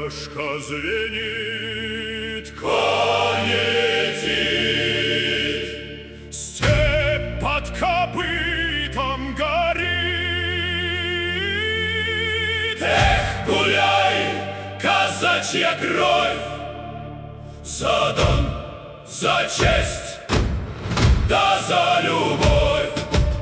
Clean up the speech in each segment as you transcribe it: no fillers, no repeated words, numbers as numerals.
Шашка звенит, конь летит, степь под копытом горит. Эх, гуляй, казачья кровь, за Дон, за честь, да за любовь.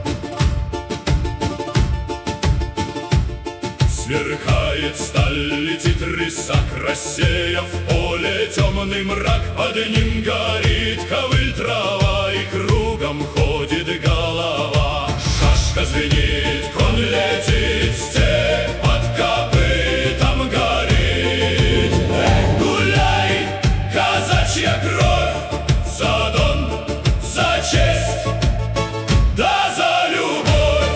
Сверкает сталь, летит рысак, рассеяв поле темный мрак. Под ним горит ковыль трава, и кругом ходит голова. Шашка звенит, конь летит, степь под копытом горит. Эх, гуляй, казачья кровь, за Дон, за честь, да за любовь.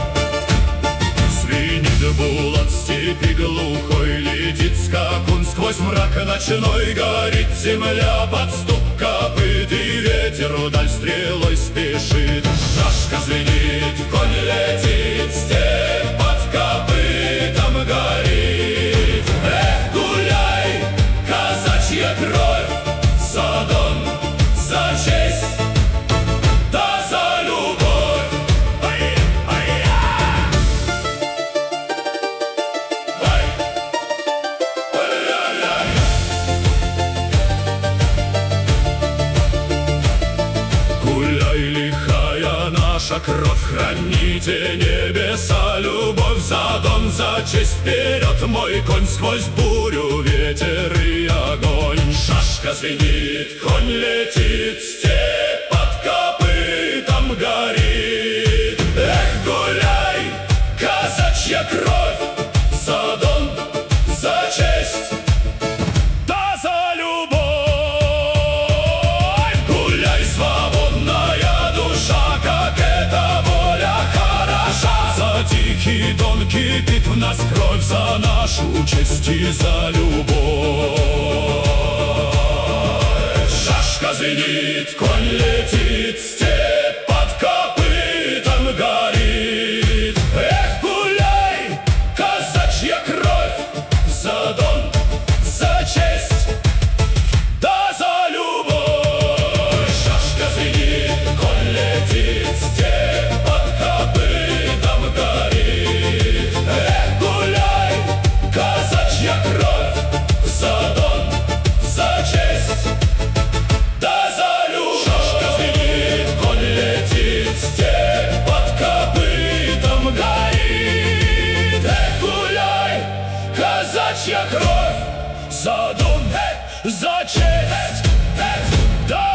Звенит бул от степи глухой, летит скакун сквозь мрак ночной. Горит земля под стук копыт, и ветер вдаль стрелой спешит. Шашка звенит, конь летит, степь под копытом горит. Эх, гуляй, казачья кровь, за Дон, за честь, да за любовь. Гуляй, лихая наша кровь, храните небеса любовь. За Дон, за честь, вперед мой конь, сквозь бурю, ветер и огонь. Шашка звенит, конь летит, степь под копытом горит. Эх, гуляй, казачья кровь, за Дон, за честь, да за любовь. Гуляй, свободная душа, как эта воля хороша. За тихий Дон кипит в нас кровь, за нашу честь и за любовь. Шашка звенит, конь летит, степь под копытом горит. Эх, гуляй, казачья кровь, за Дон, за честь, да за любовь. Шашка звенит, конь летит, степь под копытом горит. Эх, гуляй, казачья кровь, за Дон, за честь, да за любовь. Шашка звенит, конь летит, степь под копытом горит. Эх, гуляй, казачья кровь, за Дон, за честь, да